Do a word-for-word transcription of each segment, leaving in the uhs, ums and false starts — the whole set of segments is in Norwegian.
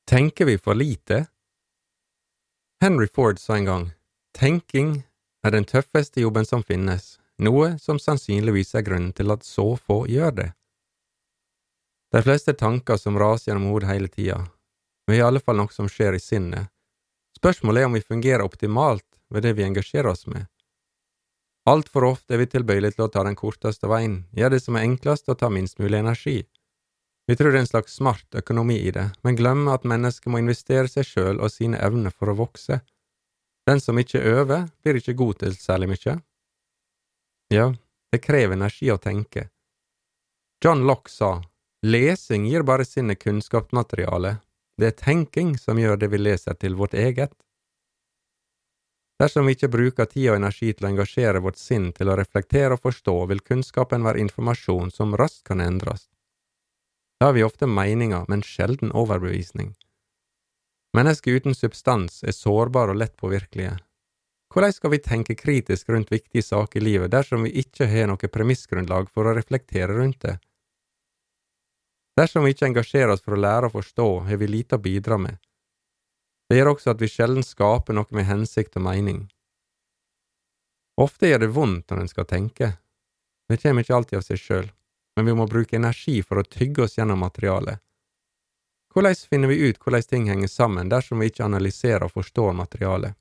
Tenker vi for lite? Henry Ford sa en gang, tenking er den tøffeste jobben som finnes, noe som sannsynligvis er grunnen til at så få gjør det. De fleste tanker som raser gjennom hodet hele tida, men i alle fall noe som skjer i sinnet. Spørsmålet er om vi fungerer optimalt ved det vi engasjerer oss med. Alt for ofte er vi tilbøyelige til å ta den korteste veien, gjør det som er enklest og ta minst mulig energi. Vi tror det er en slags smart økonomi i det, men glemmer at mennesker må investere seg selv og sine evner for å vokse. Den som ikke øver, blir ikke god til særlig mye. Ja, det krever energi å tenke. John Locke sa, lesing gir bare sinnet kunnskapsmateriale. Det er tenking som gjør det vi leser til vårt eget. Dersom vi ikke bruker tid og energi til å engasjere vårt sinn til å reflektere og forstå, vil kunnskapen være informasjon som raskt kan endres. Da har vi ofte meninger, men sjelden overbevisning. Mennesker uten substans er sårbare og lett påvirkelige. Hvordan skal vi tenke kritisk rundt viktige saker i livet dersom vi ikke har noe premissgrunnlag for å reflektere rundt det? Dersom vi ikke engasjerer oss for å lære å forstå, har vi lite å bidra med. Det gjør også at vi sjelden skaper noe med hensikt og mening. Ofte gjør det vondt når en skal tenke. Det kommer ikke alltid av seg selv, men vi må bruke energi for å tygge oss gjennom materialet. Hvordan finner vi ut hvordan ting henger sammen dersom vi ikke analyserer og forstår materialet?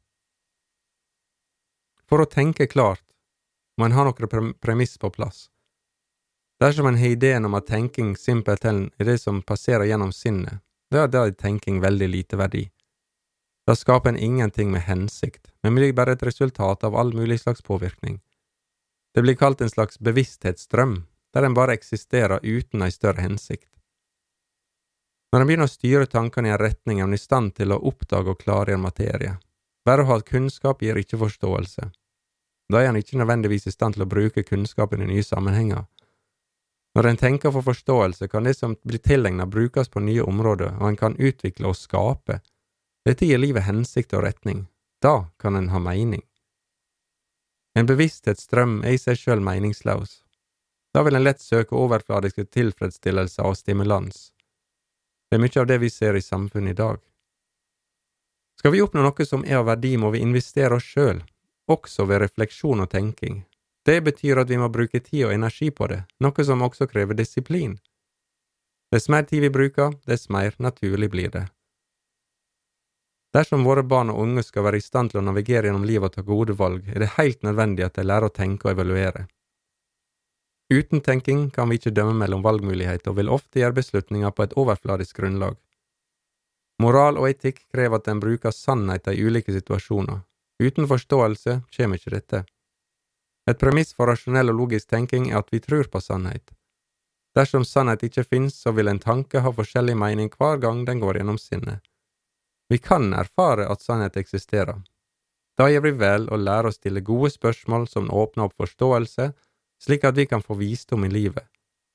For å tenke klart, må en ha noen premiss på plass. Dersom en har ideen om at tenking simpelthen er det som passerer gjennom sinnet, da er det tenking veldig lite verdi. Da skaper en ingenting med hensikt, men blir bare et resultat av all mulig slags påvirkning. Det blir kalt en slags bevissthetsstrøm, der en bare eksisterer uten en større hensikt. Når en begynner å styre tankene i en retning, er en i stand til å oppdage og klargjøre materie. Bare å ha kunnskap gir ikke forståelse. Da er en ikke nødvendigvis i stand til å bruke kunnskapen i nye sammenhenger. Når en tenker for forståelse, kan det som blir tilegnet brukes på nye områder, og en kan utvikle og skape. Dette gir livet hensikt og retning. Da kan en ha mening. En bevissthetsstrøm er i seg selv meningsløs. Da vil en lett søke overfladiske tilfredsstillelse og stimulans. Det er mye av det vi ser i samfunnet i dag. Skal vi oppnå noe som er av verdi, må vi investere oss selv, også ved refleksjon og tenking. Det betyr at vi må bruke tid og energi på det, noe som også krever disiplin. Dess mer tid vi bruker, dess mer naturlig blir det. Dersom våre barn og unge skal være i stand til å navigere gjennom livet og ta gode valg, er det helt nødvendig at de lærer å tenke og evaluere. Uten tenking kan vi ikke dømme mellom valgmuligheter og vil ofte gjøre beslutninger på et overfladisk grunnlag. Moral og etikk krever at en bruker sannheter i ulike situasjoner. Uten forståelse kommer ikke dette. Et premiss for rasjonell og logisk tenking er at vi tror på sannhet. Dersom sannhet ikke finnes, så vil en tanke ha forskjellig mening hver gang den går gjennom sinnet. Vi kan erfare at sannhet eksisterer. Da gjør vi vel å lære å stille gode spørsmål som åpner opp forståelse, slik at vi kan få visdom i livet.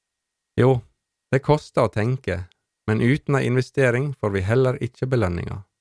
Jo, det koster å tenke, men uten en investering får vi heller ikke belønninger.